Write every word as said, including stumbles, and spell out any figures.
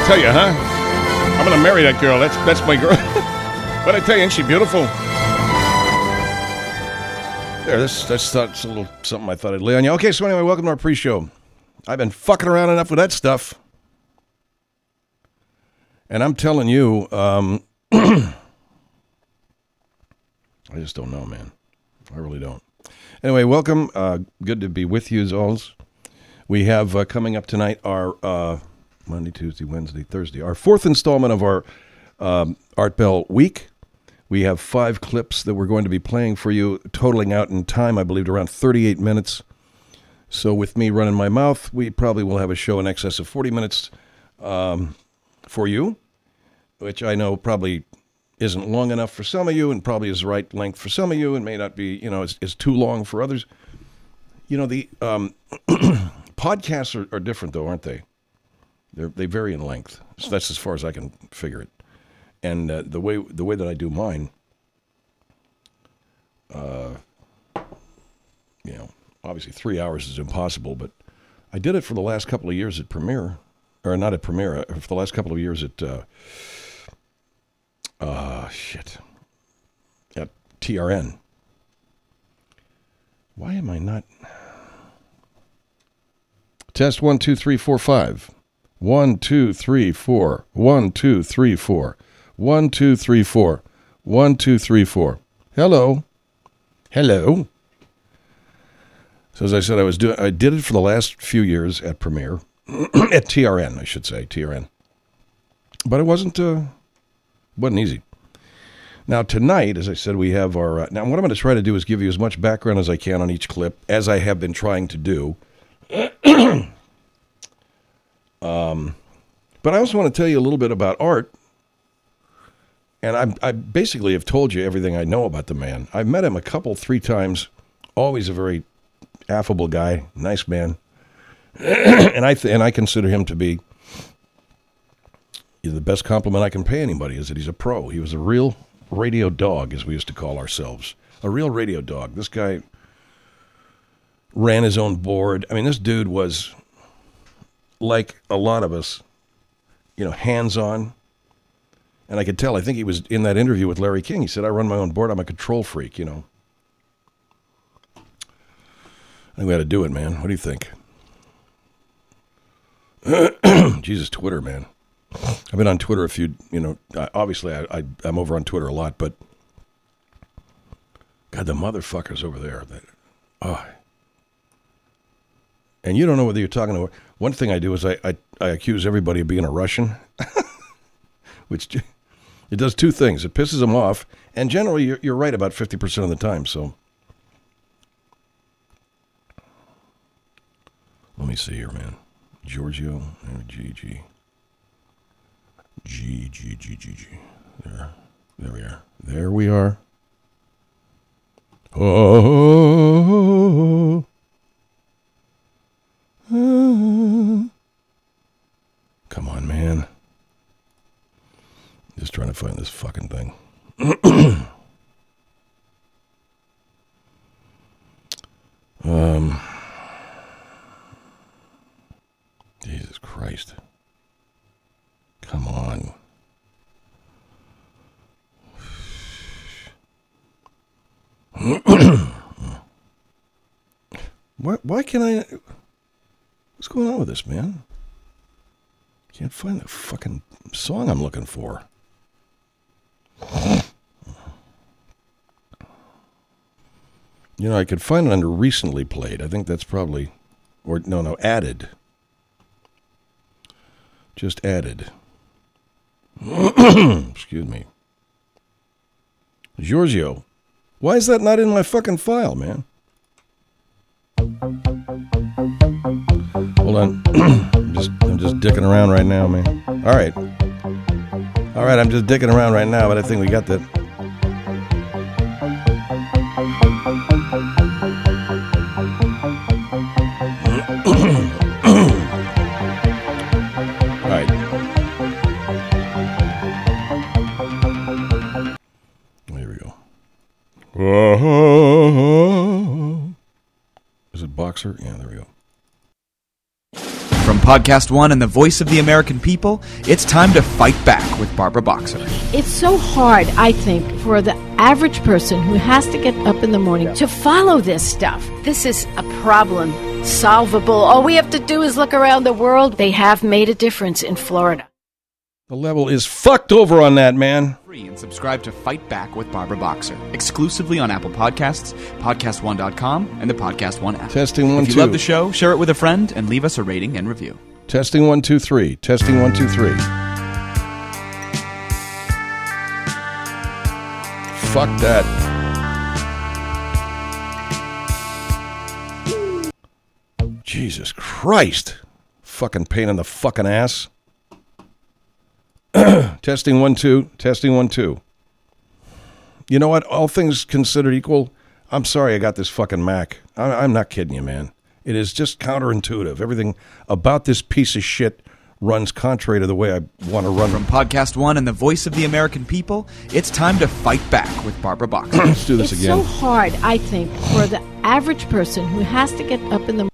I tell you, huh? I'm gonna marry that girl. That's that's my girl. But I tell you, ain't she beautiful? There, this that's, that's a little something I thought I'd lay on you. Okay, so anyway, welcome to our pre-show. I've been fucking around enough with that stuff. And I'm telling you, um, I just don't know, man. I really don't. Anyway, welcome. Uh, good to be with you as always. We have uh, coming up tonight our uh, Monday, Tuesday, Wednesday, Thursday, our fourth installment of our um, Art Bell Week. We have five clips that we're going to be playing for you, totaling out in time, I believe, to around thirty-eight minutes. So with me running my mouth, we probably will have a show in excess of forty minutes um, for you, which I know probably isn't long enough for some of you and probably is the right length for some of you and may not be, you know, is, is too long for others. You know, the um, podcasts are, are different, though, aren't they? They're, they vary in length. So that's as far as I can figure it. And uh, the way the way that I do mine, uh, you know, obviously three hours is impossible, but I did it for the last couple of years at Premiere, or not at Premiere, for the last couple of years at, uh, uh, shit, at T R N. Why am I not? Test one, two, three, four, five. One, two, three, four. One, two, three, four. One, two, three, four. One, two, three, four. Hello. Hello. So as I said, I was doing. I did it for the last few years at Premiere, at T R N, I should say, T R N. But it wasn't. Uh, wasn't easy. Now tonight, as I said, we have our. Uh, now what I'm going to try to do is give you as much background as I can on each clip, as I have been trying to do. um, but I also want to tell you a little bit about Art. And I, I basically have told you everything I know about the man. I've met him a couple, three times. Always a very affable guy, nice man. and I th- and I consider him to be the best compliment I can pay anybody is that he's a pro. He was a real radio dog, as we used to call ourselves. A real radio dog. This guy ran his own board. I mean, this dude was, like a lot of us, you know, hands-on. And I could tell, I think he was in that interview with Larry King. He said, I run my own board. I'm a control freak, you know. I think we ought to do it, man. What do you think? Jesus, Twitter, man. I've been on Twitter a few, you know, obviously I, I, I'm over on Twitter a lot, but God, the motherfuckers over there. That, oh. And you don't know whether you're talking to, one thing I do is I, I, I accuse everybody of being a Russian, which it does two things. It pisses them off, and generally you're, you're right about fifty percent of the time, so. Let me see here, man. Giorgio, G G. G, G, G, G, G. There. There we are. There we are. Oh. oh. Come on, man. Just trying to find this fucking thing. um. Jesus Christ. Come on. why, why can't I... What's going on with this, man? Can't find the fucking song I'm looking for. You know, I could find it under recently played. I think that's probably... Or, no, no, added. Just added. Excuse me. Giorgio, why is that not in my fucking file, man? Hold on. I'm just I'm just dicking around right now, man. All right. All right, I'm just dicking around right now, but I think we got that. All right. Here we go. Is it Boxer? Yeah, there we go. From Podcast One and the voice of the American people, it's time to fight back with Barbara Boxer. It's so hard, I think, for the average person who has to get up in the morning yeah. to follow this stuff. This is a problem, solvable. All we have to do is look around the world. They have made a difference in Florida. The level is fucked over on that, man. Free and subscribe to Fight Back with Barbara Boxer exclusively on Apple Podcasts, podcast one dot com, and the Podcast One app. Testing one, if you two. love the show, share it with a friend and leave us a rating and review. Testing one, two, three. Testing one, two, three. Fuck that. Jesus Christ. Fucking pain in the fucking ass. Testing one, two. Testing one, two. You know what? All things considered equal, I'm sorry I got this fucking Mac. I, I'm not kidding you, man. It is just counterintuitive. Everything about this piece of shit runs contrary to the way I want to run. From Podcast One and the voice of the American people, it's time to fight back with Barbara Boxer. Let's do this it's again. It's so hard, I think, for the average person who has to get up in the